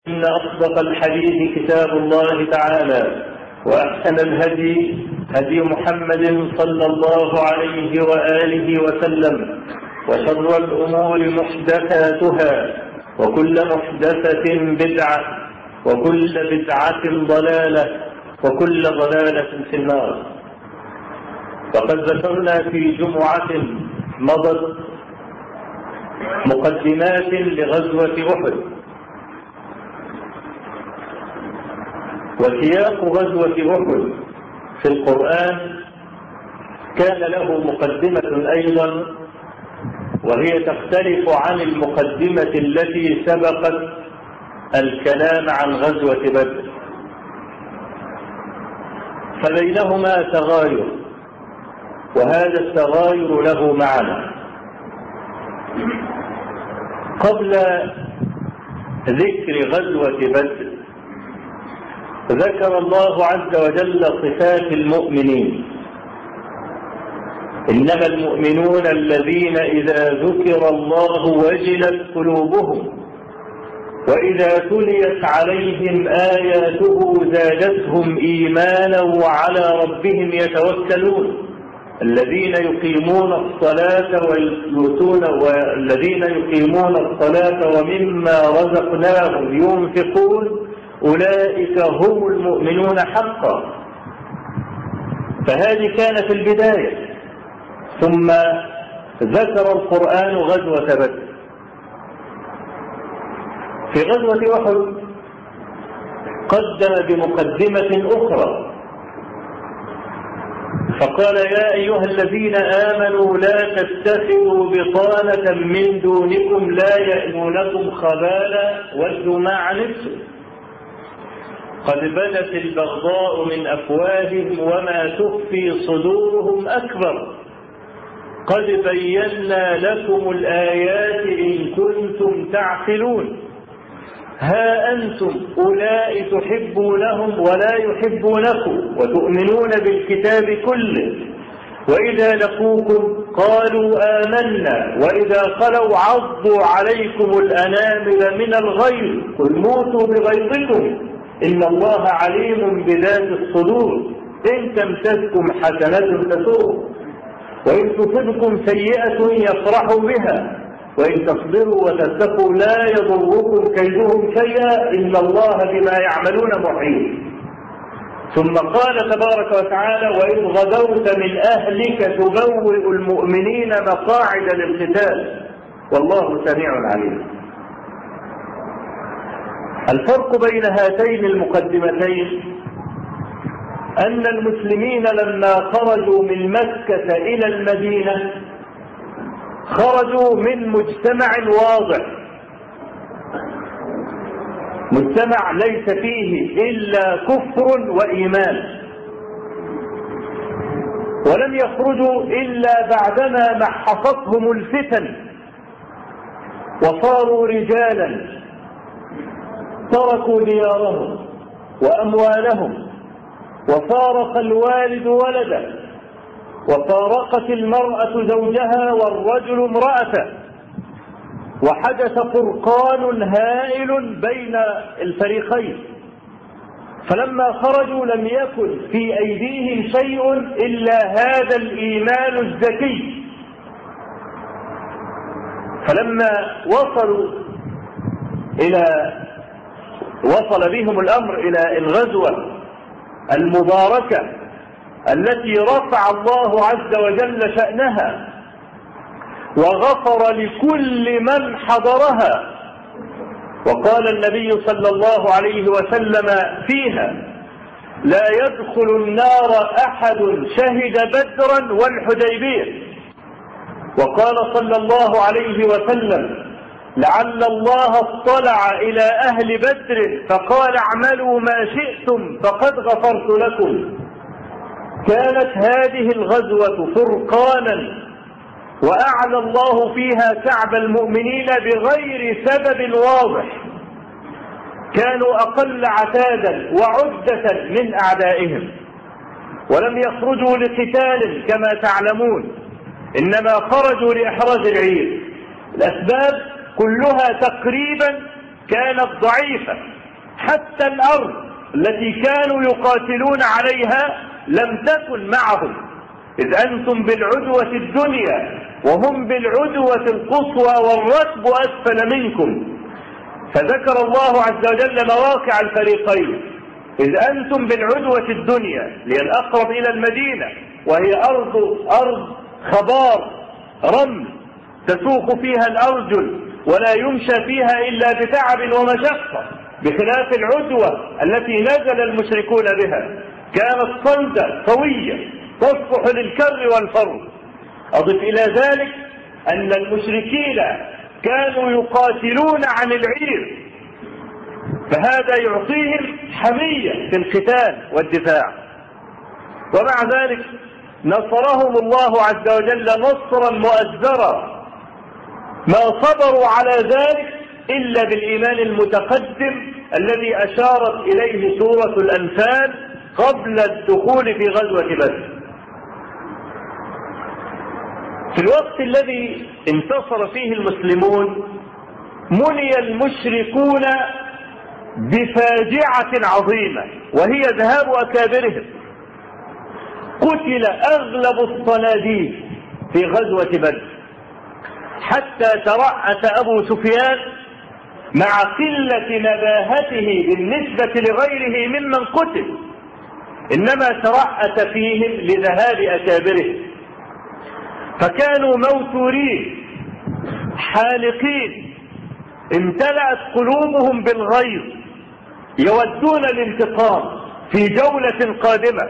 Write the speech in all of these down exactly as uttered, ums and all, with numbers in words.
إن أصدق الحديث كتاب الله تعالى، وأحسن الهدي هدي محمد صلى الله عليه وآله وسلم، وشر الأمور محدثاتها، وكل محدثة بدعة، وكل بدعة ضلالة، وكل ضلالة في النار. فقد ذكرنا في جمعة مضت مقدمات لغزوة أحد، وسياق غزوة أحد في القرآن كان له مقدمة أيضا، وهي تختلف عن المقدمة التي سبقت الكلام عن غزوة بدر، فبينهما تغاير، وهذا التغاير له معنى. قبل ذكر غزوة بدر ذكر الله عز وجل صفات المؤمنين: إنما المؤمنون الذين إذا ذكر الله وجلت قلوبهم وإذا تليت عليهم آياته زادتهم إيمانا وعلى ربهم يتوكلون، الذين يقيمون الصلاة ويؤتون والذين يقيمون الصلاة ومما رزقناهم ينفقون أولئك هم المؤمنون حقا. فهذه كانت البداية، ثم ذكر القرآن غزوة بدر. في غزوة أحد قدم بمقدمة أخرى فقال: يا أيها الذين آمنوا لا تتخذوا بطانة من دونكم لا يألونكم خبالا ودوا ما عنتم قد بدت البغضاء من أفواههم وما تخفي صدورهم أكبر قد بينا لكم الآيات إن كنتم تعقلون ها أنتم أولئك تحبونهم ولا يحبونكم وتؤمنون بالكتاب كله وإذا لقوكم قالوا آمنا وإذا خلوا عضوا عليكم الأنامل من الغيظ قل موتوا بغيظكم إن الله عليم بذات الصدور إن تمسسكم حسنة تسوء وإن تصبكم سيئة يفرحوا بها وإن تصبروا وتتقوا لا يضركم كيدهم شيئا إن الله بما يعملون محيط. ثم قال تبارك وتعالى: وإن غدوت من أهلك تبوئ المؤمنين مقاعد للقتال والله سميع عليم. الفرق بين هاتين المقدمتين أن المسلمين لما خرجوا من مكة إلى المدينة خرجوا من مجتمع واضح، مجتمع ليس فيه إلا كفر وإيمان، ولم يخرجوا إلا بعدما محصتهم الفتن وصاروا رجالا تركوا ديارهم وأموالهم، وفارق الوالد ولده، وفارقت المرأة زوجها والرجل امرأته، وحدث فرقان هائل بين الفريقين. فلما خرجوا لم يكن في أيديهم شيء إلا هذا الإيمان الزكي. فلما وصلوا إلى وصل بهم الأمر إلى الغزوة المباركة التي رفع الله عز وجل شأنها وغفر لكل من حضرها، وقال النبي صلى الله عليه وسلم فيها: لا يدخل النار أحد شهد بدرا والحديبية. وقال صلى الله عليه وسلم: لعل الله اطلع إلى أهل بدر فقال اعملوا ما شئتم فقد غفرت لكم. كانت هذه الغزوة فرقانا وأعلى الله فيها كعب المؤمنين بغير سبب واضح، كانوا أقل عتادا وعدة من أعدائهم، ولم يخرجوا لقتال كما تعلمون، إنما خرجوا لإحراز العير. الأسباب كلها تقريبا كانت ضعيفة، حتى الأرض التي كانوا يقاتلون عليها لم تكن معهم، إذ أنتم بالعدوة الدنيا وهم بالعدوة القصوى والركب أسفل منكم. فذكر الله عز وجل مواقع الفريقين، إذ أنتم بالعدوة الدنيا لهي الأقرب إلى المدينة، وهي أرض أرض خبار رمل تسوق فيها الأرجل ولا يمشى فيها إلا بتعب ومشقة، بخلاف العدوة التي نزل المشركون بها كانت صلدة قوية تصلح للكر والفر. أضف إلى ذلك أن المشركين كانوا يقاتلون عن العير، فهذا يعطيهم حمية في القتال والدفاع. ومع ذلك نصرهم الله عز وجل نصرا مؤزرا، ما صبروا على ذلك إلا بالإيمان المتقدم الذي أشارت إليه سورة الأنفال قبل الدخول في غزوة بدر. في الوقت الذي انتصر فيه المسلمون مني المشركون بفاجعة عظيمة، وهي ذهاب أكابرهم. قتل أغلب الصناديد في غزوة بدر، حتى ترأس أبو سفيان مع قلة نباهته بالنسبة لغيره ممن قتل، إنما ترأس فيهم لذهاب أكابرهم، فكانوا موتورين حالقين، امتلأت قلوبهم بالغيظ، يودون الانتقام في جولة قادمة.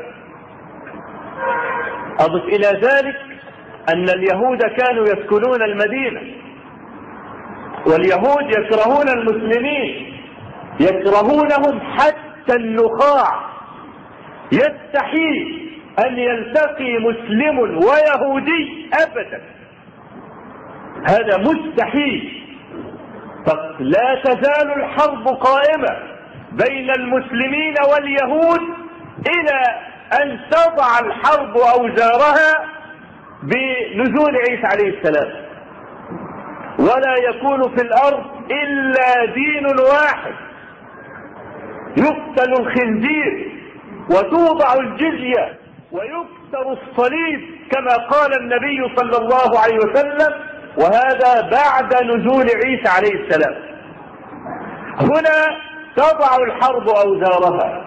أضف إلى ذلك أن اليهود كانوا يسكنون المدينة، واليهود يكرهون المسلمين، يكرهونهم حتى النخاع. يستحيل أن يلتقي مسلم ويهودي أبدا، هذا مستحيل. لا تزال الحرب قائمة بين المسلمين واليهود إلى أن تضع الحرب أوزارها بنزول عيسى عليه السلام، ولا يكون في الأرض إلا دين واحد، يقتل الخنزير وتوضع الجزية ويكسر الصليب كما قال النبي صلى الله عليه وسلم، وهذا بعد نزول عيسى عليه السلام. هنا تضع الحرب أوزارها،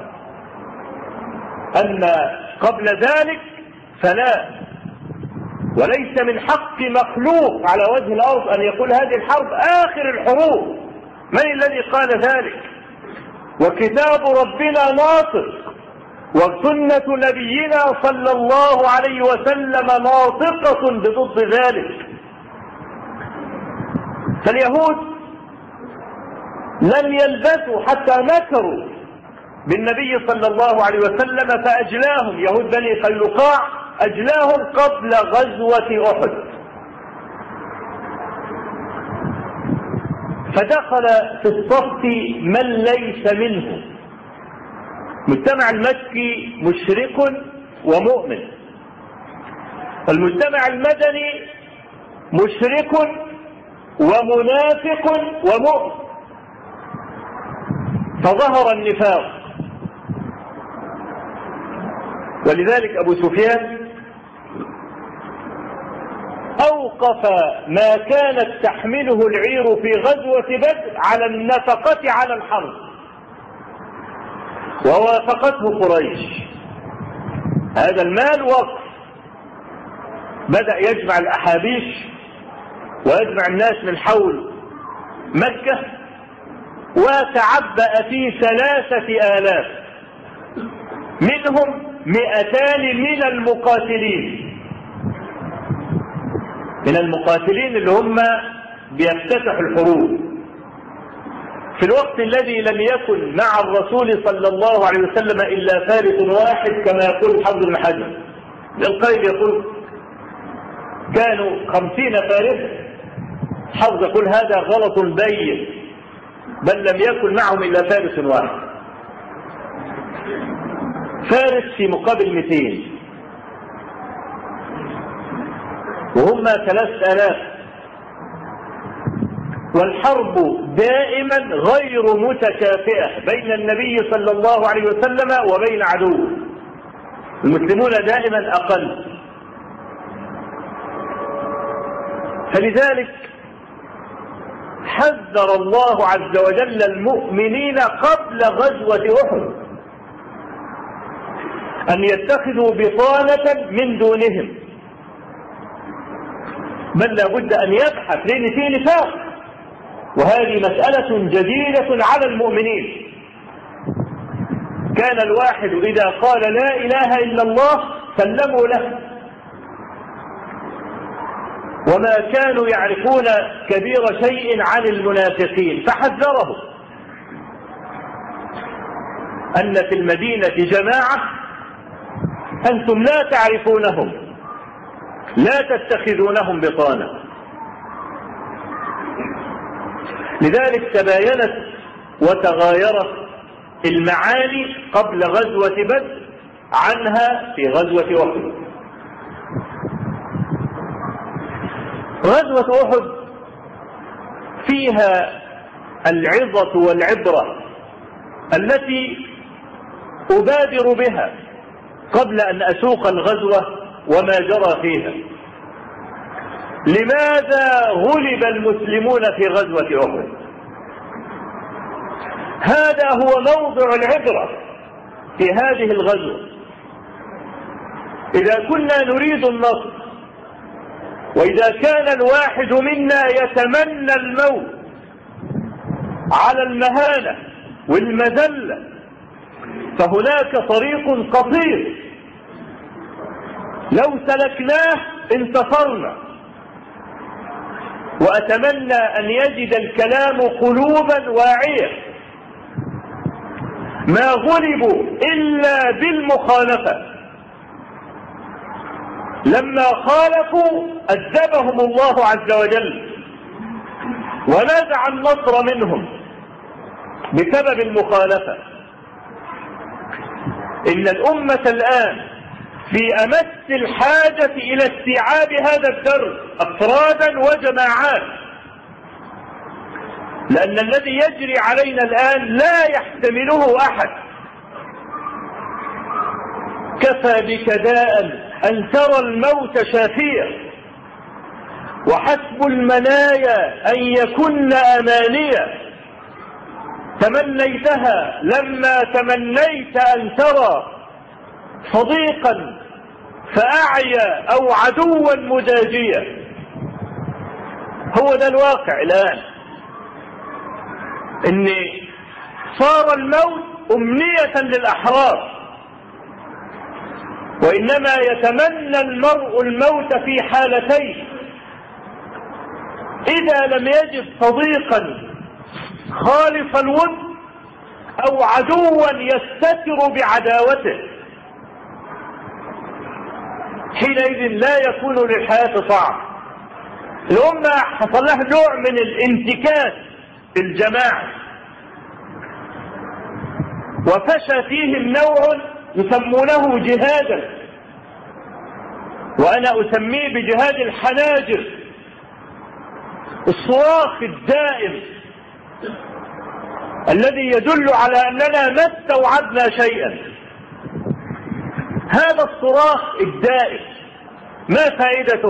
أما قبل ذلك فلا. وليس من حق مخلوق على وجه الأرض أن يقول هذه الحرب آخر الحروب. من الذي قال ذلك؟ وكتاب ربنا ناطق، وسنة نبينا صلى الله عليه وسلم ناطقة بضد ذلك. فاليهود لم يلبثوا حتى مكروا بالنبي صلى الله عليه وسلم فأجلاهم، يهود بني قينقاع أجلاهم قبل غزوة أحد. فدخل في الصف من ليس منه. المجتمع المكي مشرك ومؤمن، المجتمع المدني مشرك ومنافق ومؤمن، فظهر النفاق. ولذلك أبو سفيان أوقف ما كانت تحمله العير في غزوة بدر على النفقة على الحرب، ووافقته قريش. هذا المال وقف، بدأ يجمع الأحابيش ويجمع الناس من حول مكة، وتعبأ في ثلاثة آلاف، منهم مئتان من المقاتلين من المقاتلين اللي هم بيفتتحوا الحروب في الوقت الذي لم يكن مع الرسول صلى الله عليه وسلم إلا فارس واحد، كما يقول حافظ بن حجر. القائد يقول كانوا خمسين فارس، حافظ يقول هذا غلط بين، بل لم يكن معهم إلا فارس واحد. فارس في مقابل مئتين، وهم ثلاث آلاف. والحرب دائما غير متكافئة بين النبي صلى الله عليه وسلم وبين عدوه. المسلمون دائما أقل. فلذلك حذر الله عز وجل المؤمنين قبل غزوة أحد أن يتخذوا بطانة من دونهم، بل لابد أن يبحث، لأن فيه نفاق، وهذه مسألة جديدة على المؤمنين. كان الواحد إذا قال لا إله إلا الله سلموا له، وما كانوا يعرفون كبير شيء عن المنافقين، فحذره أن في المدينة جماعة أنتم لا تعرفونهم، لا تتخذونهم بطانة. لذلك تباينت وتغايرت المعاني قبل غزوة بدر عنها في غزوة أحد. غزوة أحد فيها العظة والعبرة التي أبادر بها قبل أن أسوق الغزوة وما جرى فيها. لماذا غلب المسلمون في غزوة أحد؟ هذا هو موضع العبرة في هذه الغزوة. إذا كنا نريد النصر، وإذا كان الواحد منا يتمنى الموت على المهانة والمذلة، فهناك طريق قصير لو سلكناه انتصرنا. وأتمنى أن يجد الكلام قلوبا واعية. ما غلبوا إلا بالمخالفة، لما خالفوا أذبهم الله عز وجل ونزع النصر منهم بسبب المخالفة. إن الأمة الآن في أمس الحاجة إلى استيعاب هذا الدرس أفرادا وجماعات، لأن الذي يجري علينا الآن لا يحتمله أحد. كفى بك داء أن ترى الموت شافيا، وحسب المنايا أن يكن أمانيا. تمنيتها لما تمنيت أن ترى صديقا فأعيا أو عدوا مداجيا. هو ده الواقع الآن، إن صار الموت أمنية للأحرار، وإنما يتمنى المرء الموت في حالتين: إذا لم يجد صديقا خالص الود، أو عدوا يستتر بعداوته. حينئذ لا يكون للحياة طعم. الأمة حصل لها نوع من الانتكاس في الجماعة، وفشى فيهم نوع يسمونه جهادا، وأنا أسميه بجهاد الحناجر، الصراخ الدائم الذي يدل على أننا ما استوعبنا شيئا. هذا الصراخ الدائم ما فائدته؟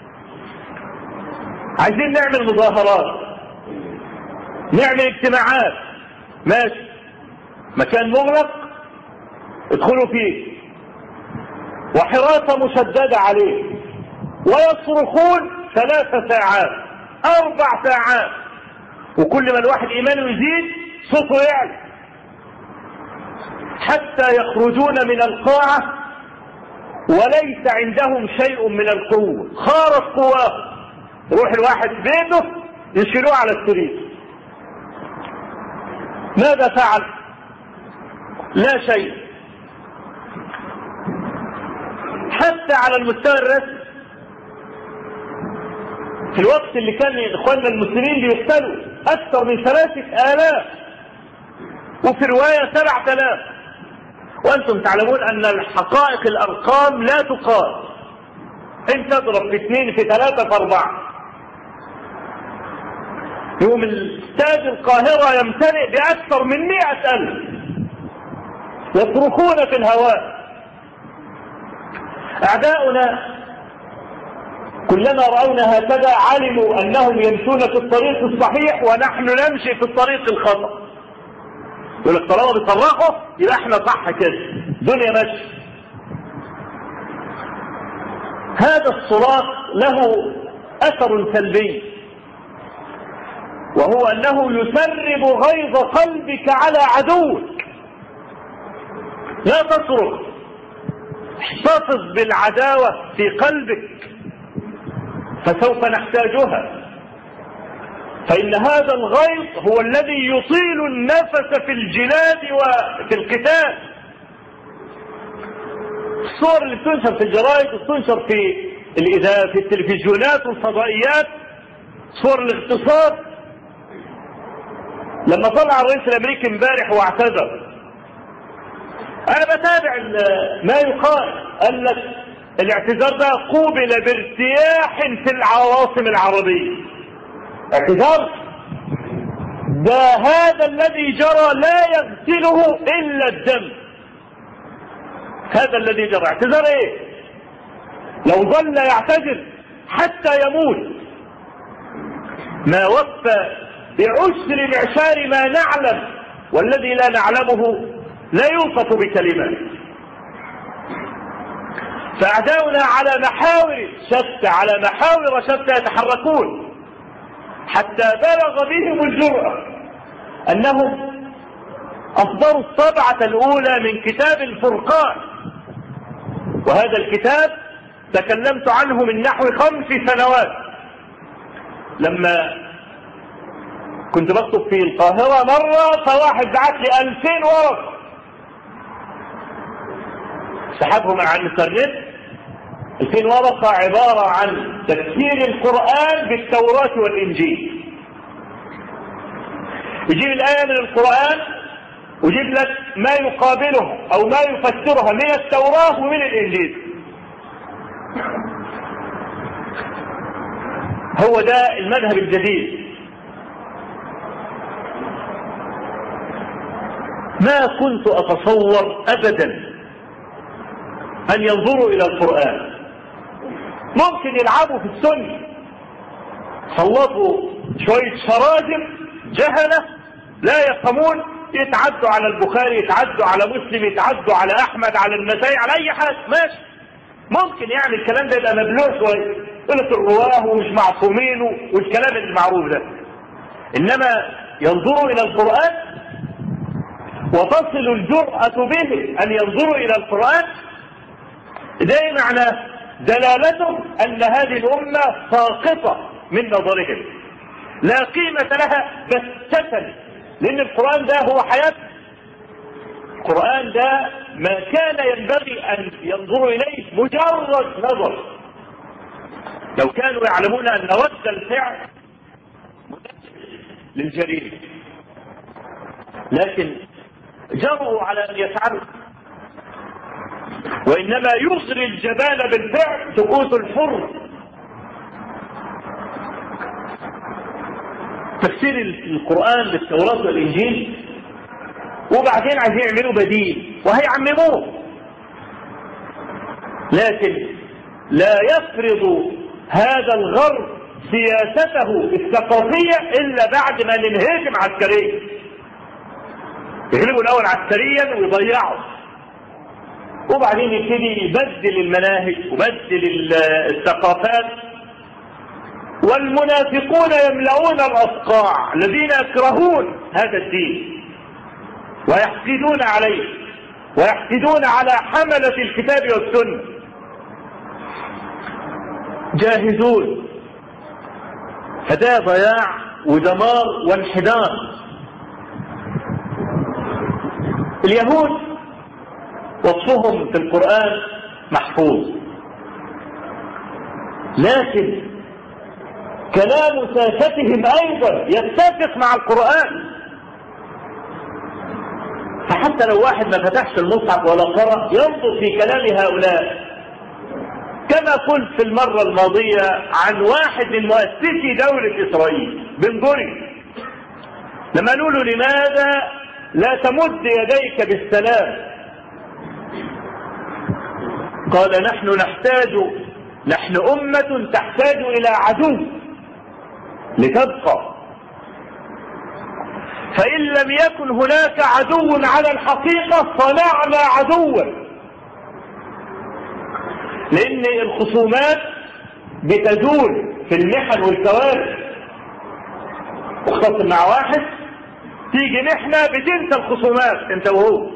عايزين نعمل مظاهرات، نعمل اجتماعات، ماشي، مكان مغلق ادخلوا فيه وحراسة مشددة عليه، ويصرخون ثلاث ساعات أربع ساعات، وكل ما الواحد إيمانه يزيد صوته يعلى، حتى يخرجون من القاعة وليس عندهم شيء من القوة، خارج قواه. يروح الواحد بيته يشيلوه على السرير. ماذا فعل؟ لا شيء. حتى على المستوى الرسمي، في الوقت اللي كان إخواننا المسلمين بيقتلوا أكثر من ثلاثة آلاف، وفي رواية سبعة آلاف، وأنتم تعلمون أن الحقائق الأرقام لا تقال، أنت تضرب في اثنين في ثلاثة في أربعة. يوم استاد القاهرة يمتلئ بأكثر من مئة ألف يصرخون في الهواء. أعداؤنا كلما رأونا هكذا علموا أنهم يمشون في الطريق الصحيح ونحن نمشي في الطريق الخطأ. يقول لك طالما بيصرخوا يبقى احنا صح كده، الدنيا ماشيه. هذا الصراخ له أثر سلبي، وهو أنه يسرب غيظ قلبك على عدوك. لا تصرخ، احتفظ بالعداوة في قلبك فسوف نحتاجها، فإن هذا الغيظ هو الذي يطيل النفس في الجلاد وفي القتال. الصور اللي بتنشر في الجرائد وتنشر في الإذاعة في التلفزيونات والفضائيات، صور الاغتصاب. لما طلع الرئيس الأمريكي امبارح واعتذر، أنا بتابع ما يقال، قال لك الاعتذار ده قوبل بارتياح في العواصم العربية. اعتذار ده هذا الذي جرى لا يغسله إلا الدم. هذا الذي جرى اعتذار ايه؟ لو ظل يعتذر حتى يموت ما وفى بعشر معشار ما نعلم، والذي لا نعلمه لا يوصف بكلمات. فأعداؤنا على محاور شتى على محاور شتى يتحركون، حتى بلغ بهم الجرأة أنهم أصدروا الطبعة الأولى من كتاب الفرقان. وهذا الكتاب تكلمت عنه من نحو خمس سنوات لما كنت بكتب في القاهرة مرة، فواحد بعت لي ألفين ورقة سحبهم على الانترنت. ألفين ورقة عبارة عن تفسير القرآن بالتوراة والإنجيل. يجيب الآية من القرآن ويجيب لك ما يقابلها أو ما يفسرها من التوراة ومن الإنجيل. هو ده المذهب الجديد. ما كنت أتصور أبدا أن ينظروا إلى القرآن. ممكن يلعبوا في السنة، سلطوا شوية شراذم جهلة لا يفهمون، يتعدوا على البخاري، يتعدوا على مسلم، يتعدوا على أحمد، على النسائي، على أي حاجة ماشي. ممكن يعني الكلام ده يبقى مبلوع شوية، قلة الرواه ومش معصومين والكلام المعروف ده. إنما ينظروا إلى القرآن وتصل الجرأة به أن ينظروا إلى القرآن، ده معنى دلالته أن هذه الأمة ساقطة من نظرهم، لا قيمة لها بتة، لأن القرآن ده هو حياة. القرآن ده ما كان ينبغي أن ينظروا إليه مجرد نظر. لو كانوا يعلمون أن رد الفعل للجريمة، لكن جرؤوا على أن يفعلوا، وإنما يغري الجبال بالفعل سكوت الحر. تفسير القرآن بالتوراة والإنجيل، وبعدين عايزين يعملوا بديل وهيعمموه، لكن لا يفرض هذا الغرب سياسته الثقافية إلا بعد ما ننهزم عسكريا. يغلبوا الأول عسكريا ويضيعوا، وبعدين يبتدي يبدل المناهج ويبدل الثقافات. والمنافقون يملؤون الأصقاع الذين يكرهون هذا الدين ويحقدون عليه ويحقدون على حملة الكتاب والسنة، جاهزون. فده ضياع ودمار وانحدار. اليهود وصفهم في القرآن محفوظ، لكن كلام ساستهم أيضا يتفق مع القرآن. فحتى لو واحد ما فتحش المصحف ولا قرأ ينظر في كلام هؤلاء، كما قلت في المرة الماضية عن واحد من مؤسسي دولة إسرائيل بن غوريون، لما قالوا له لماذا لا تمد يديك بالسلام؟ قال نحن نحتاج نحن أمة تحتاج إلى عدو لتبقى، فإن لم يكن هناك عدو على الحقيقة صنعنا عدوا. لأن الخصومات بتزول في المحن والكوارث، تختصم مع واحد تيجي محنة بتنسى الخصومات انت وهو.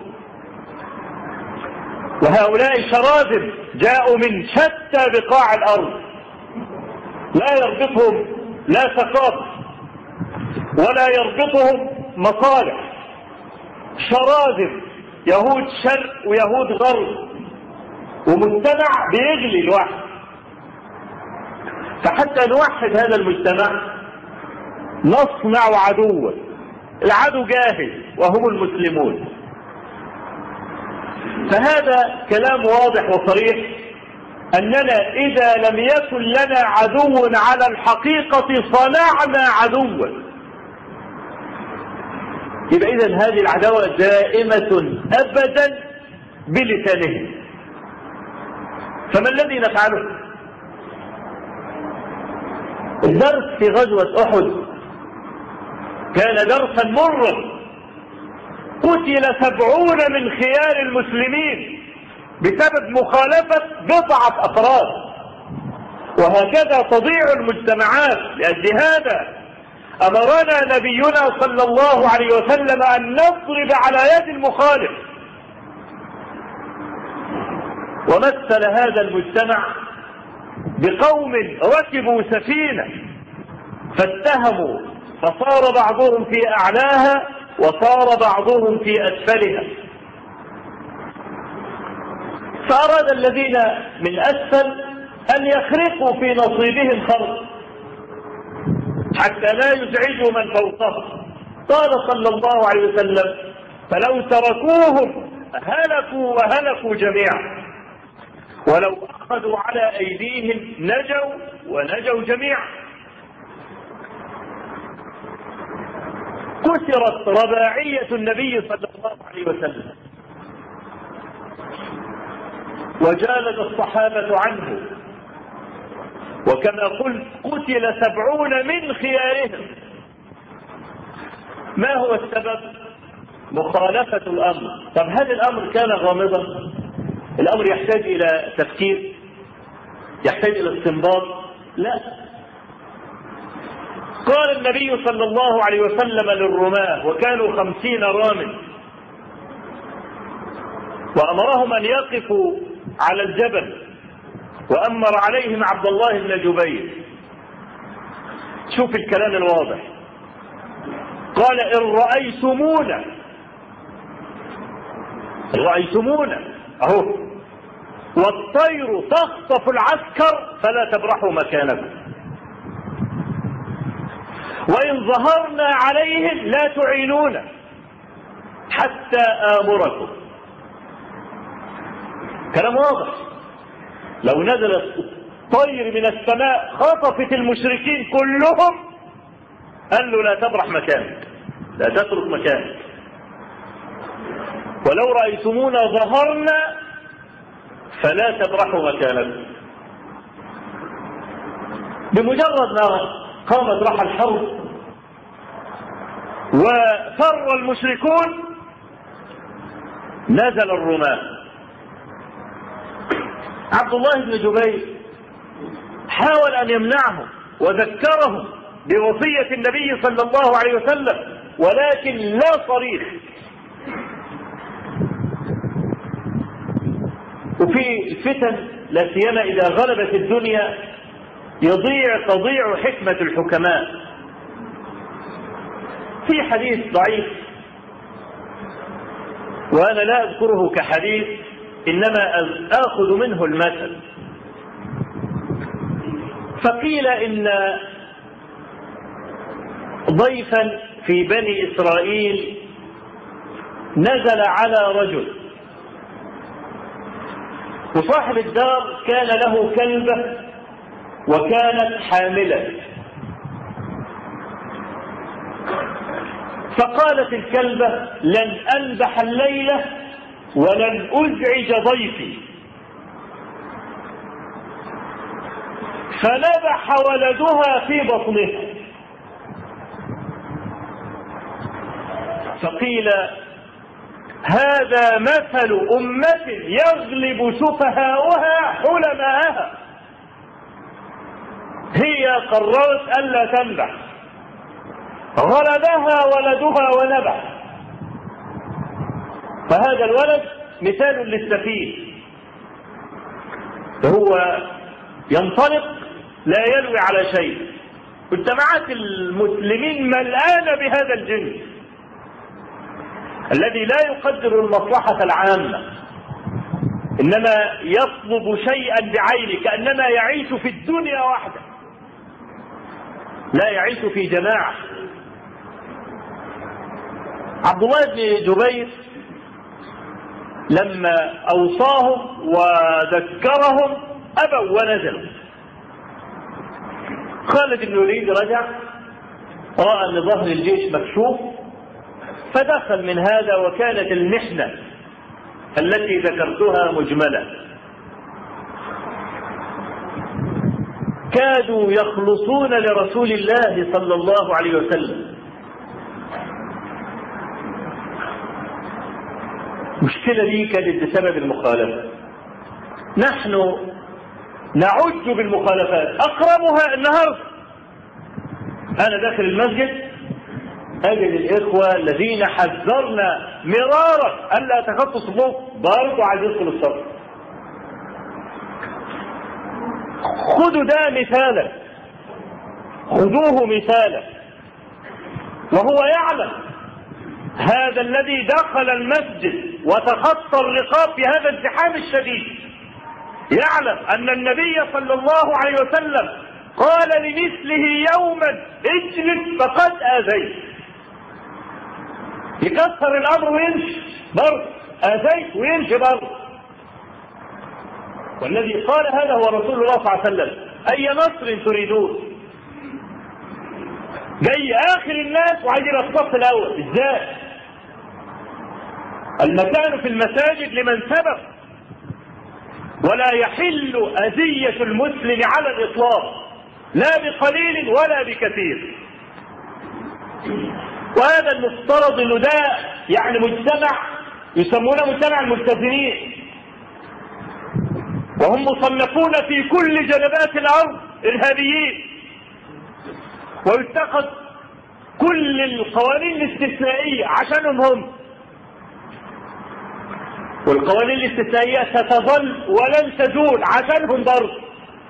وهؤلاء شراذم جاءوا من شتى بقاع الأرض، لا يربطهم لا ثقافة ولا يربطهم مصالح، شراذم يهود شرق ويهود غرب، ومجتمع بيغلي الواحد. فحتى نوحد هذا المجتمع نصنع عدوا، العدو جاهز وهم المسلمون. فهذا كلام واضح وصريح أننا إذا لم يكن لنا عدو على الحقيقة صنعنا عدوا. يبقى إذن هذه العداوة دائمة أبدا بلسانه. فما الذي نفعله؟ الدرس في غزوة أحد كان درسا مرا، قتل سبعون من خيار المسلمين بسبب مخالفة بضعة أفراد. وهكذا تضيع المجتمعات. لأجل هذا أمرنا نبينا صلى الله عليه وسلم أن نضرب على يد المخالف. ومثل هذا المجتمع بقوم ركبوا سفينة فاتهموا، فصار بعضهم في أعلاها وصار بعضهم في أسفلها. فأراد الذين من أسفل أن يخرقوا في نصيبهم خرق حتى لا يزعجوا من فوقهم. قال صلى الله عليه وسلم فلو تركوهم هلكوا وهلكوا جميعا، ولو أخذوا على أيديهم نجوا ونجوا جميعا. كسرت رباعية النبي صلى الله عليه وسلم، وجالد الصحابة عنه، وكما قلت قتل سبعون من خيارهم. ما هو السبب؟ مخالفة الأمر. طب هل الأمر كان غامضا؟ الأمر يحتاج إلى تفكير، يحتاج إلى استنباط؟ لا. قال النبي صلى الله عليه وسلم للرماة، وكانوا خمسين راما، وأمرهم أن يقفوا على الجبل، وأمر عليهم عبد الله بن جبير. شوف الكلام الواضح. قال إن رأيتمونا رأيتمونا أهو والطير تخطف العسكر فلا تبرحوا مكانكم، وإن ظهرنا عليهم لا تعينونا حتى آمركم. كلام واضح. لو نزل طير من السماء خطفت المشركين كلهم، قال له لا تبرح مكانك، لا تترك مكانك. ولو رأيتمونا ظهرنا فلا تبرحوا مكانكم. بمجرد ما قامت راح الحرب وفر المشركون نزل الرماة. عبد الله بن جبير حاول أن يمنعهم وذكرهم بوصية النبي صلى الله عليه وسلم، ولكن لا صريخ. وفي الفتن لا سيما إذا غلبت الدنيا يضيع تضيع حكمة الحكماء. في حديث ضعيف وأنا لا أذكره كحديث، إنما آخذ منه المثل. فقيل إن ضيفا في بني إسرائيل نزل على رجل، وصاحب الدار كان له كلبة وكانت حاملة، فقالت الكلبة: لن أنبح الليلة ولن أزعج ضيفي. فنبح ولدها في بطنها. فقيل: هذا مثل أمة يغلب سفهاؤها حلماءها. هي قررت ألا تنبح، غلبها ولدها ونبح. فهذا الولد مثال للسفيه، فهو ينطلق لا يلوي على شيء. مجتمعات المسلمين ملآنة بهذا الجنس الذي لا يقدر المصلحة العامة، إنما يطلب شيئا بعينه، كأنما يعيش في الدنيا وحده لا يعيش في جماعة. عبد الله بن جبير لما أوصاهم وذكرهم أبوا ونزلوا. خالد بن الوليد رجع، رأى أن ظهر الجيش مكشوف فدخل من هذا، وكانت المحنة التي ذكرتها مجملة. كادوا يخلصون لرسول الله صلى الله عليه وسلم. المشكلة دي كانت بسبب المخالفة. نحن نعج بالمخالفات، أقربها النهاردة. أنا داخل المسجد أجد الإخوة الذين حذرنا مرارا ألا يتخطوا الصفوف برضو عايزين يدخلوا الصف. خذوا ده مثالا، خذوه مثالا. وهو يعلم، هذا الذي دخل المسجد وتخطى الرقاب في هذا الزحام الشديد يعلم أن النبي صلى الله عليه وسلم قال لمثله يوما: اجلس فقد آذيت. يكسر الأمر ويمشي برضه، آذيت ويمشي برضه. والذي قال هذا هو رسول الله صلى الله عليه وسلم. أي نصر تريدون؟ جاي آخر الناس وعايزين الصف الأول. إزاي؟ المكان في المساجد لمن سبق، ولا يحل أذية المسلم على الإطلاق، لا بقليل ولا بكثير. وهذا المفترض انه ده يعني مجتمع يسمونه مجتمع الملتزمين، وهم مصنفون في كل جنبات الارض ارهابيين، ويتخذ كل القوانين الاستثنائيه عشانهم هم، والقوانين الاستثنائيه ستظل ولن تزول عشانهم برضه.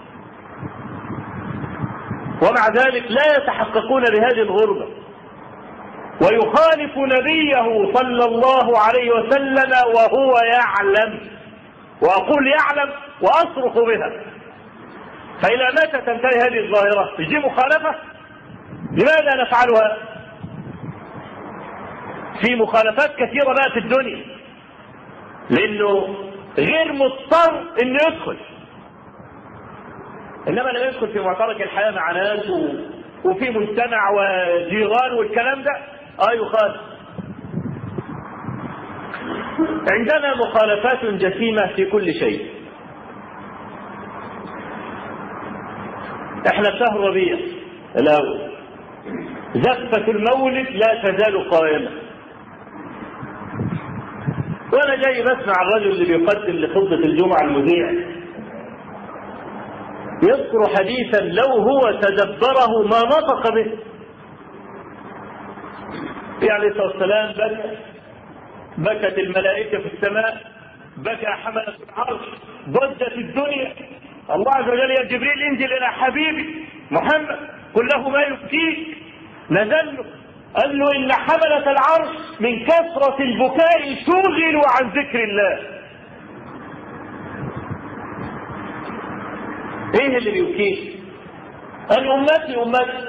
ومع ذلك لا يتحققون بهذه الغربة، ويخالف نبيه صلى الله عليه وسلم وهو يعلم، وأقول يعلم وأصرخ بها. فإلى متى تنتهي هذه الظاهرة؟ تجي مخالفة؟ لماذا نفعلها؟ في مخالفات كثيرة بقى في الدنيا، لأنه غير مضطر إنه يدخل، إنما لما يدخل في معترك الحياة مع ناس وفي مجتمع وجيران والكلام ده آه يخالف. عندنا مخالفات جسيمة في كل شيء. احنا شهر ربيع الأول، زفة المولد لا تزال قائمة، وأنا جاي بسمع الرجل اللي بيقدم لخطبة الجمعة المذيع يذكر حديثا لو هو تدبره ما نطق به. عليه الصلاة والسلام بكى، بكت الملائكة في السماء، بكى حملة العرش، ضجت الدنيا. الله عز وجل: يا جبريل انزل إلى حبيبي محمد قل له ما يبكيك. نزل له قال له: إن حملة العرش من كثرة البكاء شغلوا عن ذكر الله. ايه اللي بيبكيه؟ قال: امتي امتي.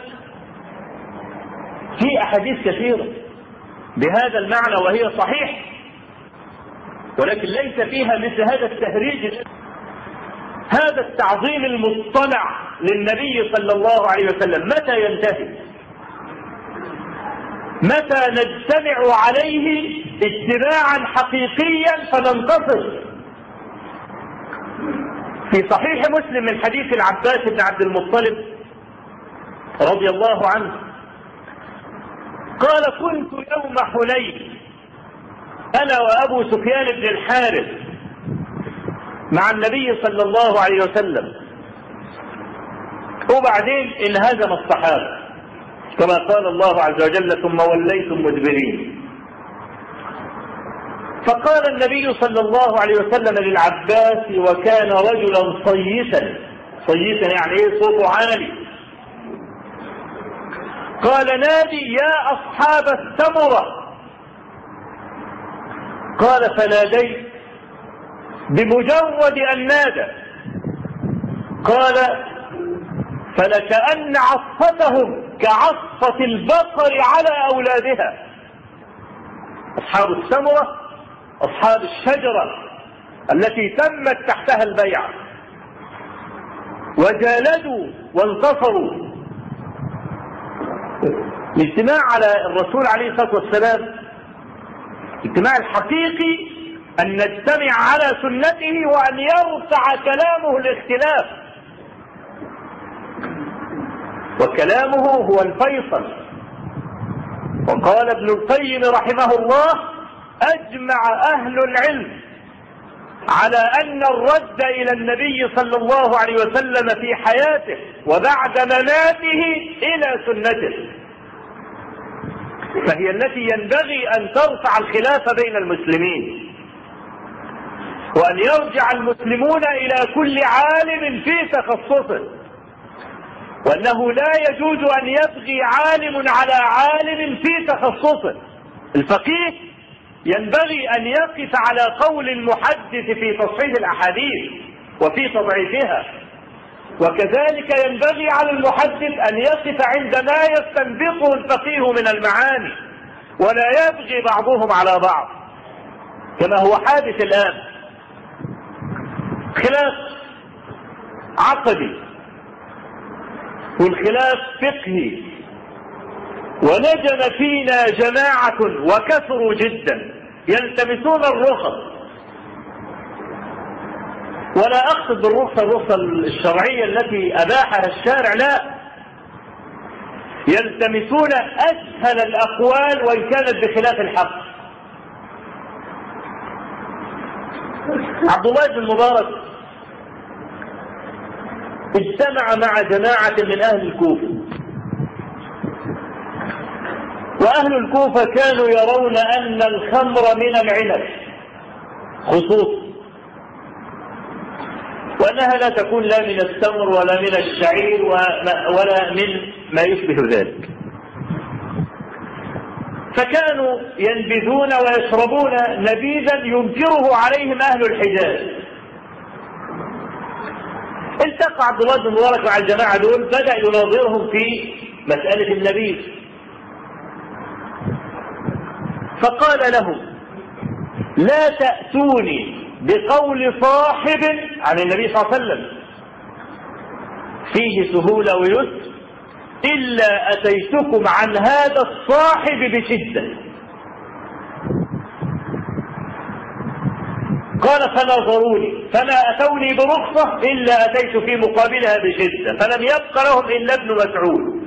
في احاديث كثيرة بهذا المعنى وهي صحيح، ولكن ليس فيها مثل هذا التهريج، هذا التعظيم المصطنع للنبي صلى الله عليه وسلم. متى ينتهي؟ متى نجتمع عليه اجتماعا حقيقيا فننتصر. في صحيح مسلم من حديث العباس بن عبد المطلب رضي الله عنه قال: كنت يوم حنين أنا وأبو سفيان بن الحارث مع النبي صلى الله عليه وسلم، وبعدين انهزم الصحابة كما قال الله عز وجل: ثم وليتم مدبرين. فقال النبي صلى الله عليه وسلم للعباس، وكان رجلا صيتا، صيتا يعني ايه؟ صوته عالي. قال: نادي يا أصحاب السمرة. قال: فناديت. بمجرد أن نادى قال: فلكأن عصفتهم كعصفة البقر على أولادها. أصحاب السمرة أصحاب الشجرة التي تمت تحتها البيعة، وجالدوا وانتصروا. الاجتماع على الرسول عليه الصلاة والسلام الاجتماع الحقيقي أن نجتمع على سنته وأن يرفع كلامه الاختلاف، وكلامه هو الفيصل. وقال ابن القيم رحمه الله: أجمع أهل العلم على أن الرد إلى النبي صلى الله عليه وسلم في حياته وبعد مماته إلى سنته، فهي التي ينبغي أن ترفع الخلاف بين المسلمين، وأن يرجع المسلمون إلى كل عالم في تخصصه، وأنه لا يجوز أن يبغي عالم على عالم في تخصصه. الفقيه ينبغي أن يقف على قول المحدث في تصحيح الأحاديث وفي تضعيفها، وكذلك ينبغي على المحدث أن يقف عند ما يستنبطه الفقيه من المعاني، ولا يبغي بعضهم على بعض كما هو حادث الآن. خلاف عقدي والخلاف فقهي، ونجم فينا جماعة وكثروا جدا يلتمسون الرخص، ولا أقصد بالرخصة الرخصة الشرعية التي أباحها الشارع، لا، يلتمسون أسهل الأقوال وإن كانت بخلاف الحق. عبد الله بن مبارك اجتمع مع جماعة من أهل الكوفة، وأهل الكوفة كانوا يرون أن الخمر من العنب خصوصا، وأنها لا تكون لا من التمر ولا من الشعير ولا من ما يشبه ذلك، فكانوا ينبذون ويشربون نبيذا ينكره عليهم أهل الحجاز. التقى عبد الله بن مبارك مع الجماعة دول، بدأ يناظرهم في مسألة النبيذ، فقال لهم: لا تأتوني بقول صاحب عن النبي صلى الله عليه وسلم فيه سهولة ويسر إلا أتيتكم عن هذا الصاحب بشدة. قال: فناظروني فما أتوني برخصة إلا أتيت في مقابلها بشدة، فلم يبق لهم إلا ابن مسعود.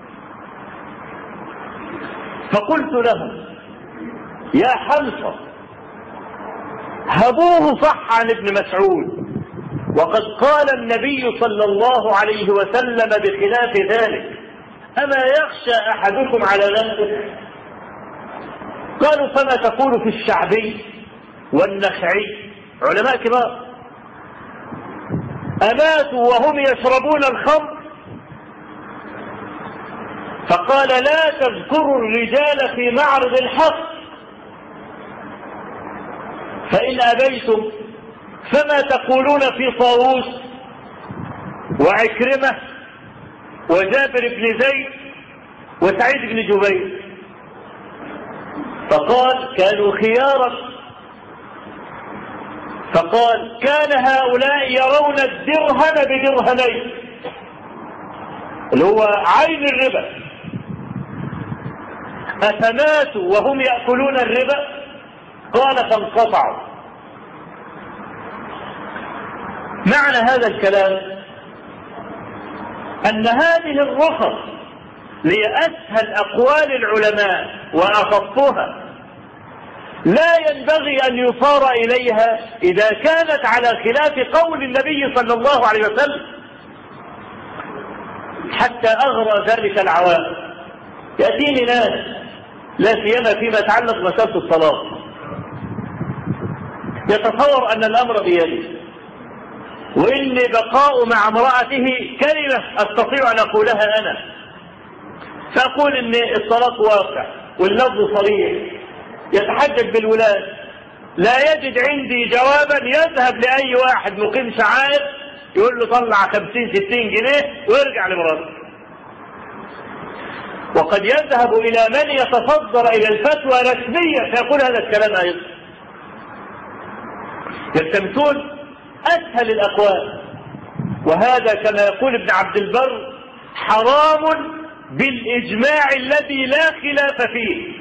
فقلت لهم: يا حمصة، هبوه صح عن ابن مسعود، وقد قال النبي صلى الله عليه وسلم بخلاف ذلك، أما يخشى أحدكم على نفسه؟ قالوا: فما تقول في الشعبي والنخعي؟ علماء كبار أماتوا وهم يشربون الخمر. فقال: لا تذكروا الرجال في معرض الحق، فإن أبيتم فما تقولون في طاووس وعكرمة وجابر بن زيد وسعيد بن جبير؟ فقال: كانوا خيارا. فقال: كان هؤلاء يرون الدرهم بدرهمين، اللي هو عين الربا، أفماتوا وهم يأكلون الربا؟ قال فانقطعوا. معنى هذا الكلام أن هذه الرخص لأسهل أقوال العلماء وأخفها لا ينبغي أن يصار إليها إذا كانت على خلاف قول النبي صلى الله عليه وسلم، حتى أغرى ذلك العوام. يأتيني ناس لا سيما فيما يتعلق بمسألة الصلاة يتصور أن الأمر بيده، وإن بقاء مع امرأته كلمة أستطيع أن أقولها أنا، فأقول إن الصلاة واقع واللفظ صريح، يتحجج بالولاد، لا يجد عندي جوابا، يذهب لأي واحد مقيم شعائر يقول له طلع خمسين ستين جنيه ويرجع لمراته. وقد يذهب إلى من يتصدر إلى الفتوى رسميا فيقول هذا الكلام أيضا. يلتمسون أسهل الأقوال، وهذا كما يقول ابن عبد البر حرام بالإجماع الذي لا خلاف فيه.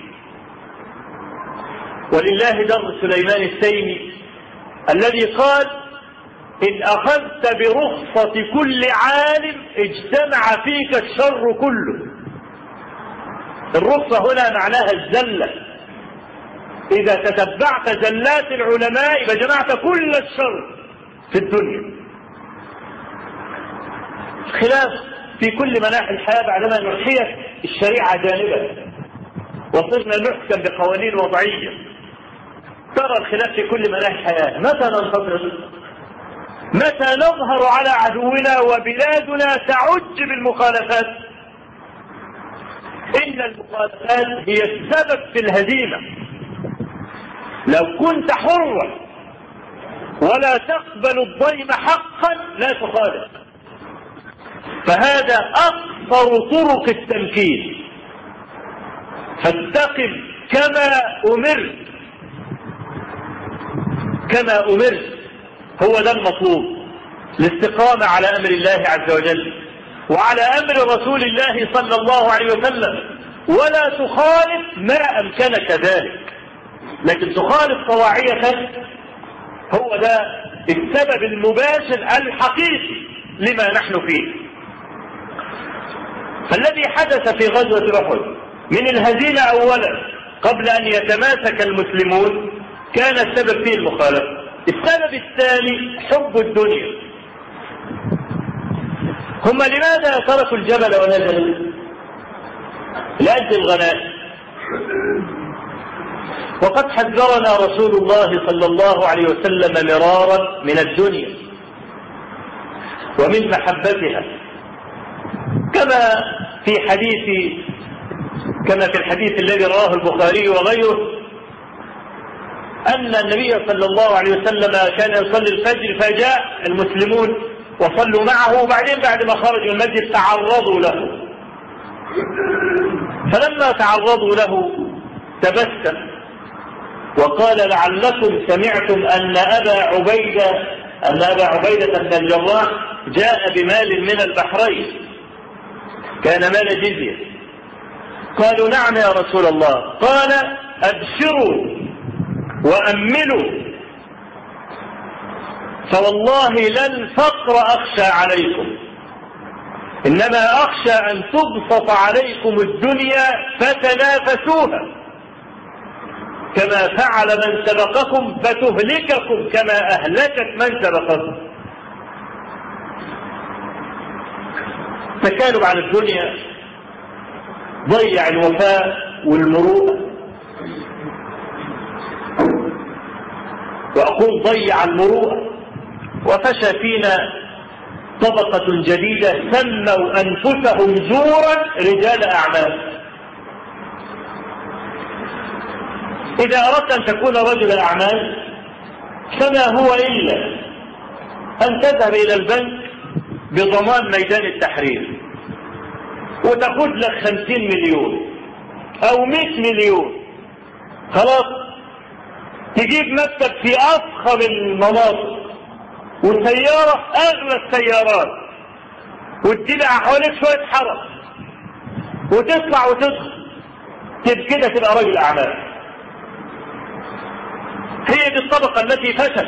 ولله در سليمان التيمي الذي قال إن أخذت برخصة كل عالم اجتمع فيك الشر كله. الرخصة هنا معناها الزلة، إذا تتبعت زلات العلماء يبقى جمعت كل الشر في الدنيا. خلاف في كل مناحي الحياة بعدما نحيت الشريعة جانبا وصرنا نحكم بقوانين وضعية. ترى الخلاف في كل مناحي الحياة. متى ننتصر؟ متى نظهر على عدونا وبلادنا تعج بالمخالفات؟ إن المخالفات هي السبب في الهزيمة. لو كنت حرا ولا تقبل الضيم حقا لا تخالف، فهذا أقصر طرق التمكين. فاستقم كما أمرت، كما أمرت، هو ده المطلوب، الاستقامة على أمر الله عز وجل وعلى أمر رسول الله صلى الله عليه وسلم، ولا تخالف ما أمكنك ذلك، لكن تخالف طواعية هو ده السبب المباشر الحقيقي لما نحن فيه. فالذي حدث في غزوة أحد من الهزيمة أولا قبل أن يتماسك المسلمون كان السبب فيه المخالفة. السبب الثاني حب الدنيا. هم لماذا تركوا الجبل ونزلوا؟ لأجل الغنائم. وقد حذرنا رسول الله صلى الله عليه وسلم مرارا من الدنيا ومن محبتها، كما في حديث كما في الحديث الذي رواه البخاري وغيره أن النبي صلى الله عليه وسلم كان يصلي الفجر فجاء المسلمون وصلوا معه، وبعدين بعد ما خرجوا المسجد تعرضوا له، فلما تعرضوا له تبسم وقال لعلكم سمعتم أن أبا عبيدة أن أبا عبيدة بن الجراح جاء بمال من البحرين كان مال جزية. قالوا نعم يا رسول الله. قال أبشروا وأملوا فوالله لا الفقر أخشى عليكم، إنما أخشى أن تبسط عليكم الدنيا فتنافسوها كما فعل من سبقكم فتهلككم كما أهلكت من سبقكم. تكالب على الدنيا ضيع الوفاء والمروءة، وأقول ضيع المروءة. وفشى فينا طبقة جديدة سموا أنفسهم زورا رجال أعمال. إذا أردت أن تكون رجل أعمال فما هو إلا أن تذهب إلى البنك بضمان ميدان التحرير وتأخذ لك خمسين مليون أو مئة مليون، خلاص تجيب مكتب في أفخم المناطق وسيارة أغلى السيارات وتدلع حواليك شوية حرس وتطلع وتدخل كده تبقى رجل أعمال. هي دي الطبقة التي فشلت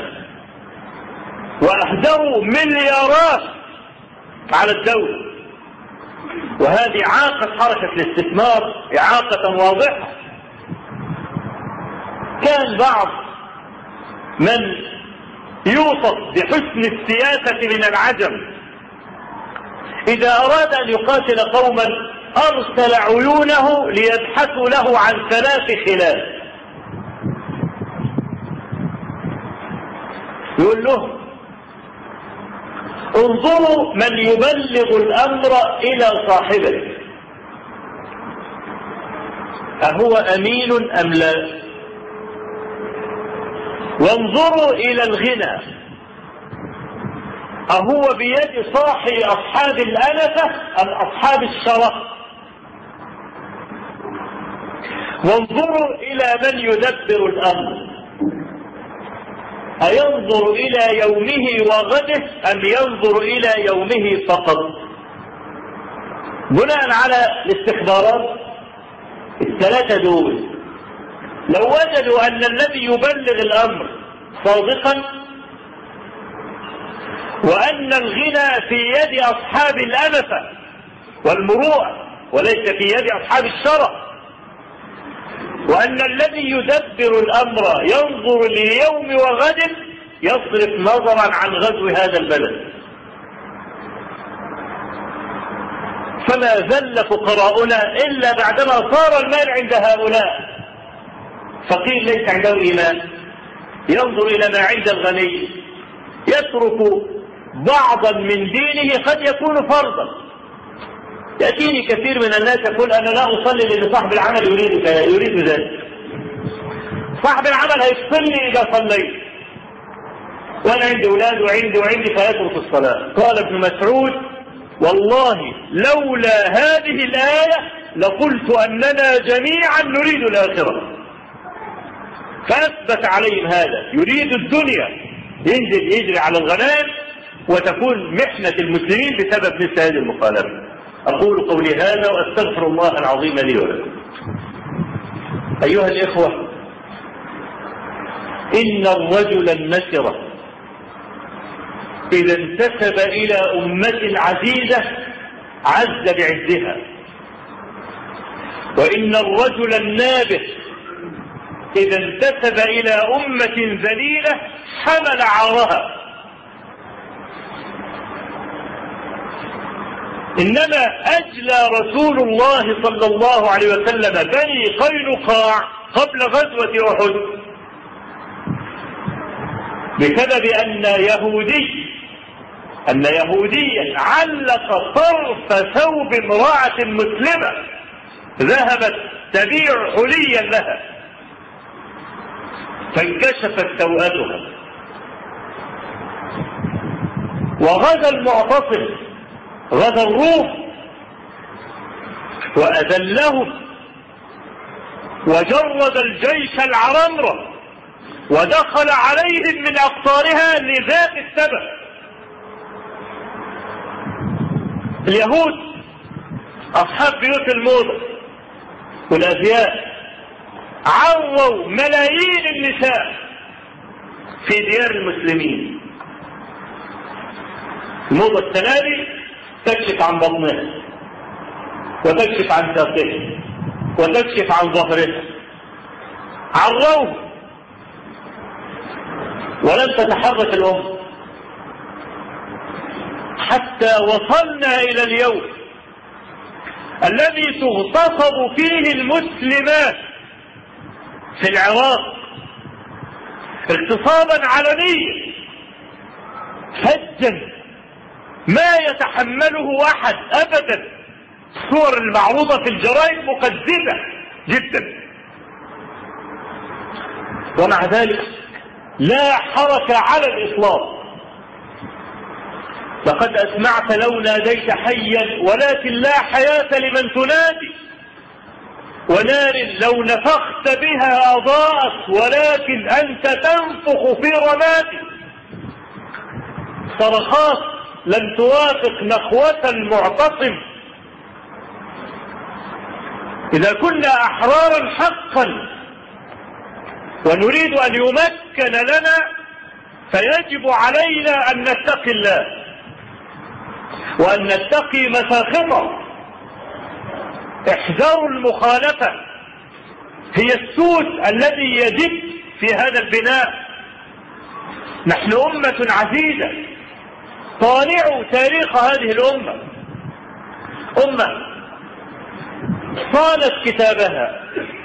وأهدروا مليارات على الدولة، وهذه عاقت حركة الاستثمار إعاقة واضحة. كان بعض من يوصف بحسن السياسة من العجم إذا أراد أن يقاتل قوما أرسل عيونه ليبحثوا له عن ثلاث خلال، يقول لهم انظروا من يبلغ الأمر إلى صاحبه أهو أمين أم لا، وانظروا إلى الغنى أهو بيد صاحب أصحاب الأنفة أم أصحاب الشرف، وانظروا إلى من يدبر الأمر أينظر إلى يومه وغده أم ينظر إلى يومه فقط. بناء على الاستخبارات الثلاثة دول لو وجدوا أن الذي يبلغ الأمر صادقا وأن الغنى في يد أصحاب الأنفة والمروءة وليس في يد أصحاب الشرف، وأن الذي يدبر الأمر ينظر ليوم وغد يصرف نظرا عن غزو هذا البلد، فما ذل فقراؤنا إلا بعدما صار المال عند هؤلاء. فقير ليس عنده إيمان ينظر إلى ما عند الغني، يترك بعضا من دينه قد يكون فرضا. يأتيني كثير من الناس يقول أنا لا أصلي لأن صاحب العمل يريد يريد ذلك. صاحب العمل هيفصلني إذا صليت، وأنا عندي أولاد وعندي وعندي فيترك الصلاة. قال ابن مسعود والله لولا هذه الآية لقلت أننا جميعا نريد الآخرة. فأثبت عليهم هذا، يريد الدنيا ينزل يجري على الغنائم وتكون محنة المسلمين بسبب مثل هذه المخالفة. أقول قولي هذا وأستغفر الله العظيم لي ولكم. أيها الإخوة، إن الرجل النكرة إذا انتسب إلى أمة عزيزة عز بعزها، وإن الرجل النابه إذا انتسب إلى أمة ذليلة حمل عارها. إنما أجلى رسول الله صلى الله عليه وسلم بني قينقاع قبل غزوة أحد بسبب أن يهودي أن يهوديا علق طرف ثوب امرأة مسلمة ذهبت تبيع حليا لها فانكشفت سوءتها، وغزا المعتصم غزا الروم وأذلهم وجرد الجيش العرمرة ودخل عليهم من أقطارها لذات السبب. اليهود أصحاب بيوت الموضة والأزياء عروا ملايين النساء في ديار المسلمين. الموضة السنابي تكشف عن بطنها وتكشف عن ساقها وتكشف عن ظهرها، عروه ولم تتحرك الأمة حتى وصلنا إلى اليوم الذي تغتصب فيه المسلمات في العراق اغتصابا علنيا فجا ما يتحمله أحد أبدا. الصور المعروضة في الجرائد مقززة جدا، ومع ذلك لا حركة على الإطلاق. لقد أسمعت لو ناديت حيا ولكن لا حياة لمن تنادي، ونار لو نفخت بها أضاءت ولكن أنت تنفخ في رمادي. صرخات لم توافق نخوة المعتصم إذا كنا أحرارا حقا ونريد أن يمكن لنا فيجب علينا أن نتقي الله وأن نتقي مساخطه. احذروا المخالفة، هي السوس الذي يدب في هذا البناء. نحن أمة عزيزة، طالعوا تاريخ هذه الأمة، أمة صانت كتابها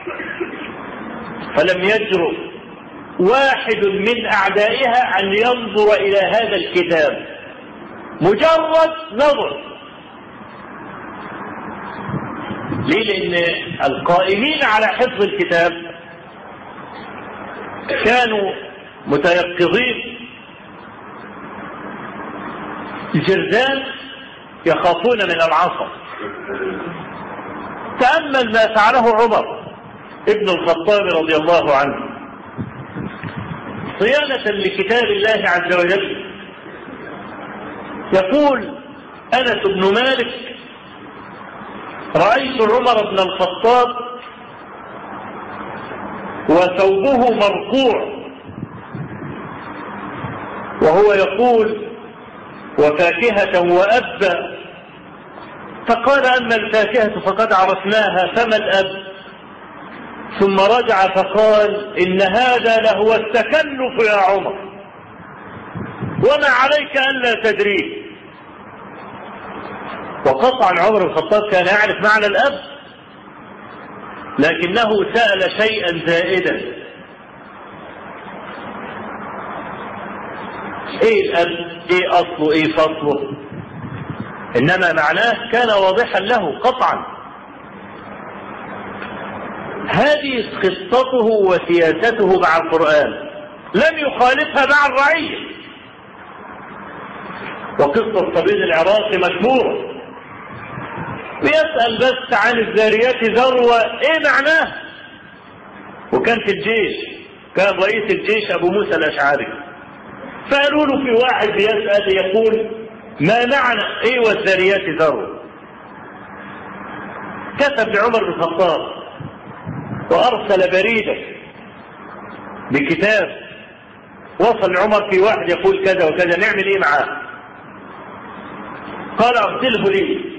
فلم يجرؤ واحد من أعدائها أن ينظر إلى هذا الكتاب، مجرد نظر. ليه؟ لأن القائمين على حفظ الكتاب كانوا متيقظين، الجرذان يخافون من العصا. تأمل ما فعله عمر ابن الخطاب رضي الله عنه صيانة لكتاب الله عز وجل. يقول أنس بن مالك: رأيت عمر بن الخطاب وثوبه مرقوع وهو يقول: وفاكهة وأبا. فقال: أما الفاكهة فقد عرفناها، فما الأب؟ ثم رجع فقال: إن هذا لهو التكلف يا عمر، وما عليك ألا تدريه. وقطعا عمر الخطاب كان يعرف معنى الأب، لكنه سأل شيئا زائدا: ايه الأب؟ ايه أصله؟ ايه فصله؟ إنما معناه كان واضحا له قطعا. هذه خطته وسياسته مع القرآن، لم يخالفها مع الرعية. وقصة صبيد العراقي مشهورة، بيسأل بس عن الذاريات ذروة ايه معناه، وكان في الجيش، كان رئيس الجيش أبو موسى الأشعري. فقالوا له في واحد بيسأل يقول: ما معنى ايه والذاريات ذروة؟ كتب لعمر بن الخطاب وأرسل بريدة بكتاب. وصل عمر في واحد يقول كذا وكذا، نعمل ايه معاه؟ قال: ارسله لي.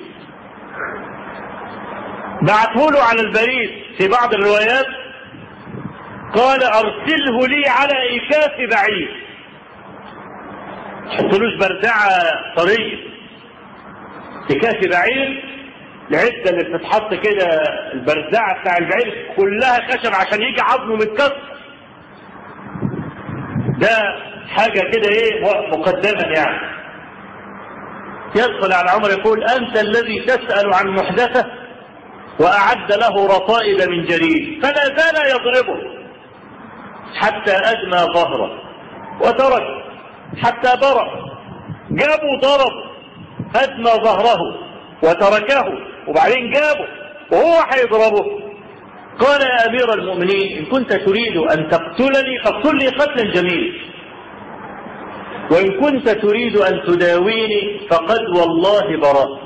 بعثه له على البريد. في بعض الروايات قال: ارسله لي على إيكاف بعيد، حطلوش بردعة طرية، إيكاف بعيد، العدة اللي بتتحط كده، البردعة بتاع البعير كلها خشب عشان يجي عظمه متكسر. ده حاجة كده ايه مقدما يعني. يدخل على عمر يقول: أنت الذي تسأل عن محدثة، وأعد له رطائب من جريد، فلا زال يضربه حتى أدمى ظهره وترك حتى برأ. جابوا ضرب أدمى ظهره وتركه، وبعدين جابه وهو هيضربه. قال: يا أمير المؤمنين، إن كنت تريد أن تقتلني فاقتلني قتلا جميلا، وإن كنت تريد أن تداويني فقد والله برأت.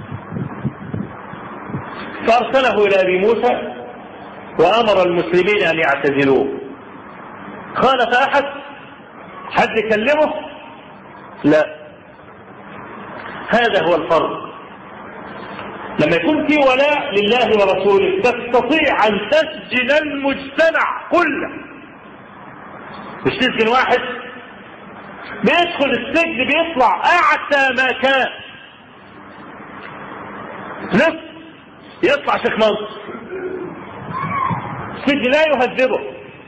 فأرسله إلى أبي موسى وأمر المسلمين أن يعتزلوه. خالف أحد؟ حد يكلمه؟ لا. هذا هو الفرق. لما يكون في ولاء لله ورسوله تستطيع أن تسجن المجتمع كله. مش تسجن واحد بيدخل السجن بيطلع أعتى ما كان، نفس يطلع شيخ مصر. السجن لا يهذبه،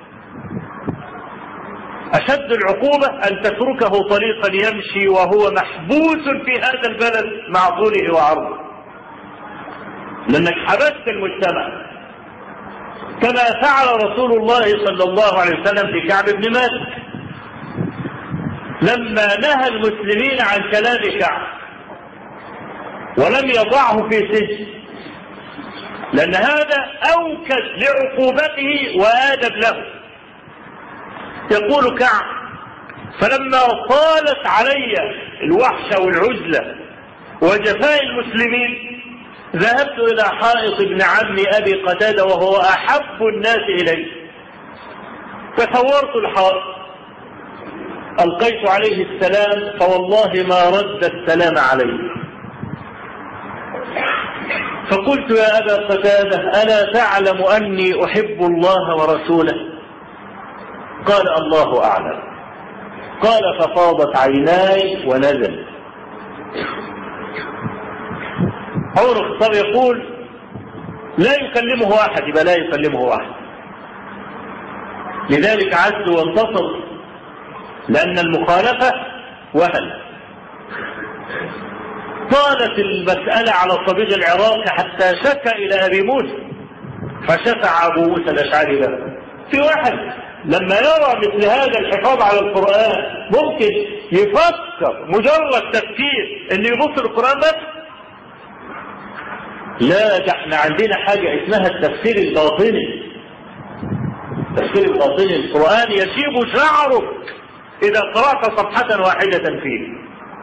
أشد العقوبة أن تتركه طريقا يمشي وهو محبوس في هذا البلد مع طوله وعرضه، لأنك حبست المجتمع، كما فعل رسول الله صلى الله عليه وسلم في كعب بن مالك لما نهى المسلمين عن كلام كعب ولم يضعه في سجن، لأن هذا أوكد لعقوبته وآدب له. يقول كعب: فلما طالت علي الوحشة والعزلة وجفاء المسلمين ذهبت إلى حائط ابن عم أبي قتادة وهو أحب الناس إلي، فصورت الحائط، ألقيت عليه السلام فوالله ما رد السلام عليه. فقلت يا أبا قتادة ألا تعلم أني أحب الله ورسوله؟ قال الله أعلم. قال ففاضت عيناي ونزل. عمر الخطاب يقول لا يكلمه أحد، يبقى لا يكلمه أحد. لذلك عز وانتصر، لأن المخالفة وهن. طالت المسألة على الصبيغ العراقي حتى شكى إلى أبي موسى، فشفع أبو موسى الأشعري له. في واحد لما يرى مثل هذا الحفاظ على القرآن ممكن يفكر مجرد تفكير إنه يبص القرآن بس؟ لا، ده احنا عندنا حاجة اسمها التفسير الباطني. التفسير الباطني القرآن يشيب شعرك إذا قرأت صفحة واحدة فيه.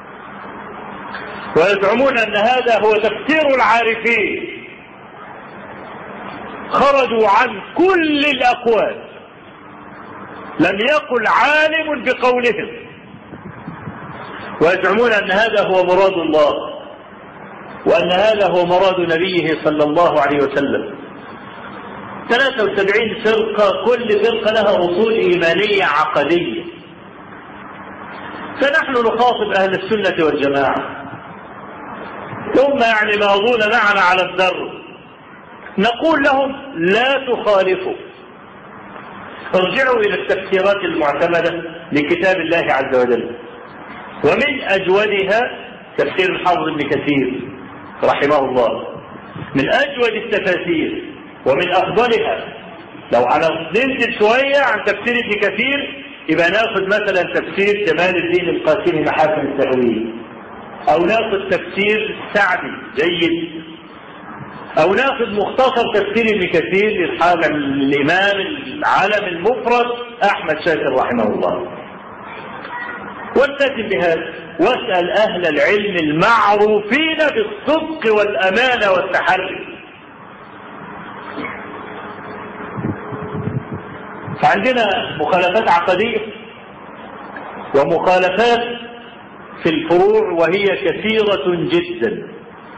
ويزعمون أن هذا هو تفسير العارفين، خرجوا عن كل الأقوال، لم يقل عالم بقولهم، ويزعمون أن هذا هو مراد الله، وأن هذا هو مراد نبيه صلى الله عليه وسلم. ثلاثة وسبعين فرقة، كل فرقة لها أصول إيمانية عقدية. فنحن نخاطب أهل السنة والجماعة، ثم يعني ماضون معنا على الدر، نقول لهم لا تخالفوا، ارجعوا إلى التفسيرات المعتمدة لكتاب الله عز وجل، ومن أجودها تفسير الحافظ ابن كثير رحمه الله، من أجود التفاسير ومن أفضلها. لو على ننزل شوية عن تفسير ابن كثير يبقى ناخذ مثلا تفسير جمال الدين القاسمي محاسن التأويل، أو ناخذ تفسير السعدي جيد، أو ناخذ مختصر تفسير ابن كثير للحاجة الإمام العالم المفرد أحمد شاكر رحمه الله. والتزم بهذا، واسأل أهل العلم المعروفين بالصدق والأمانة والتحري. فعندنا مخالفات عقدية ومخالفات في الفروع وهي كثيرة جدا.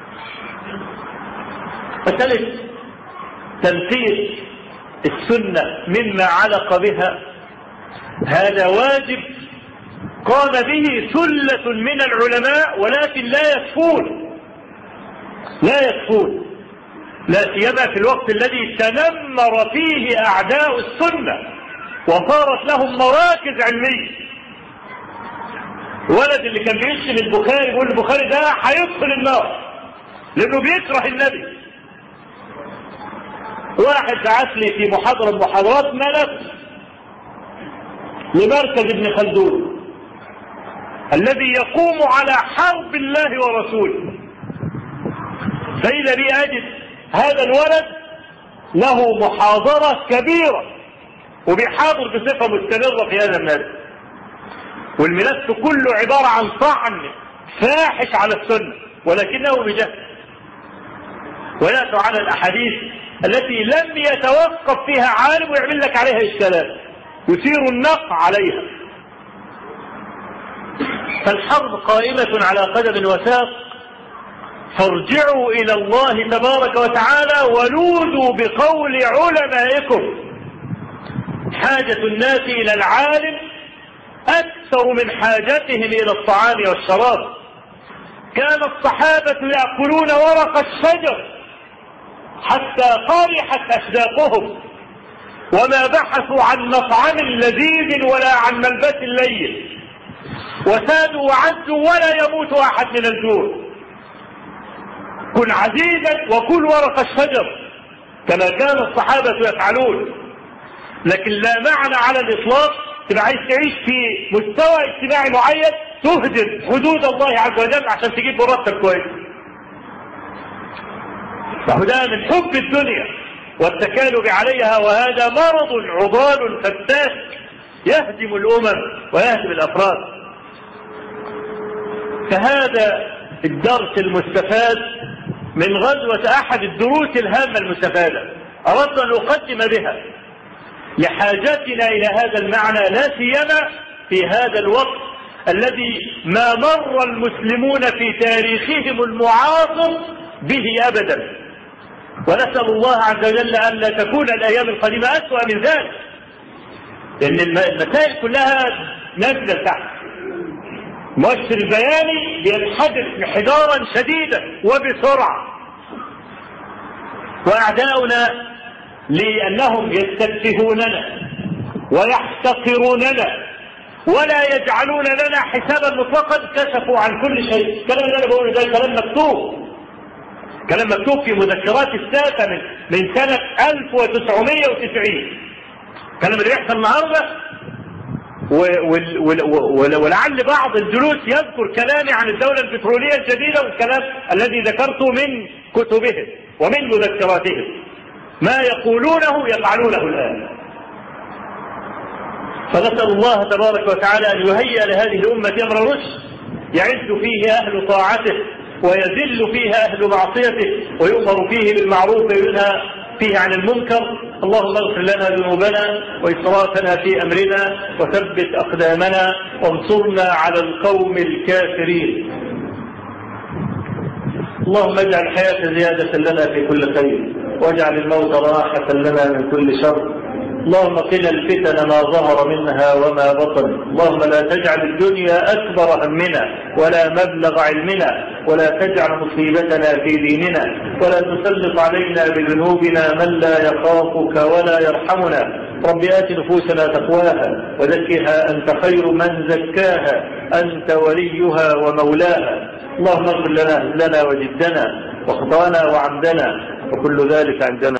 مسألة تنفيذ السنة مما علق بها هذا واجب قام به ثلة من العلماء، ولكن لا يكفون لا يكفون لا سيما في الوقت الذي تنمر فيه أعداء السنة وصارت لهم مراكز علمية. الولد اللي كان بيشتم البخاري يقول البخاري ده هيدخل النار لأنه بيكره النبي. واحد بعث لي في محاضرة من محاضرات ملف لمركز ابن خلدون الذي يقوم على حرب الله ورسوله، فإذا بي أجد هذا الولد له محاضرة كبيرة وبيحاضر بصفة مستمرة في هذا المجال، والملف كله عبارة عن طعن فاحش على السنة ولكنه بجهل، ويأتوا على الأحاديث التي لم يتوقف فيها عالم ويعمل لك عليها إشكالات يثير النقع عليها. فالحرب قائمة على قدم وساق، فارجعوا إلى الله تبارك وتعالى ولوذوا بقول علمائكم. حاجة الناس إلى العالم أكثر من حاجتهم إلى الطعام والشراب. كان الصحابة يأكلون ورق الشجر حتى قارحت أشداقهم، وما بحثوا عن مطعم لذيذ ولا عن ملبس لين، وسادوا وعزوا ولا يموت أحد من الجوع. كن عزيزا وكل ورق الشجر كما كان الصحابة يفعلون، لكن لا معنى على الإطلاق تبقى عايز تعيش في مستوى اجتماعي معين تهدر حدود الله عز وجل عشان تجيب مرتب كويس. فهذا من حب الدنيا والتكالب عليها، وهذا مرض عضال فتاك يهدم الأمم ويهدم الأفراد. فهذا الدرس المستفاد من غزوة أحد الدروس الهامة المستفادة أردت أن أقدم بها لحاجتنا إلى هذا المعنى، لا سيما في هذا الوقت الذي ما مر المسلمون في تاريخهم المعاصر به أبدا، ونسأل الله عز وجل أن لا تكون الأيام القادمة أسوأ من ذلك، لأن المسائل كلها نازلة تحت. مؤشر البياني بينحدر انحدارا شديدا وبسرعة، وأعداؤنا لأنهم يستفهوننا ويحتقروننا ولا يجعلون لنا حسابا مطلقا كشفوا عن كل شيء. الكلام اللي أنا بقوله ده كلام مكتوب، كلام مكتوب في مذكرات الساسة من من سنة ألف وتسعمائة وتسعين. الكلام اللي بيحصل النهارده ولعل بعض الجلوس يذكر كلامي عن الدولة البترولية الجديدة والكلام الذي ذكرته من كتبهم ومن مذكراتهم، ما يقولونه يفعلونه الآن. فنسأل الله تبارك وتعالى أن يهيئ لهذه الأمة أمر رشد يعز فيه أهل طاعته ويذل فيها أهل معصيته، ويؤمر فيه بالمعروف وينهى فيه عن المنكر. اللهم اغفر لنا ذنوبنا وإسرافنا في أمرنا وثبت أقدامنا وانصرنا على القوم الكافرين. اللهم اجعل الحياة زيادة لنا في كل خير، واجعل الموت راحة لنا من كل شر. اللهم قنا الفتن ما ظهر منها وما بطن. اللهم لا تجعل الدنيا أكبر همنا ولا مبلغ علمنا، ولا تجعل مصيبتنا في ديننا، ولا تسلط علينا بذنوبنا من لا يخافك ولا يرحمنا. رب آت نفوسنا تقواها وزكها أنت خير من زكاها، أنت وليها ومولاها. اللهم اغفر لنا هزلنا وجدنا وخطانا وعمدنا وكل ذلك عندنا.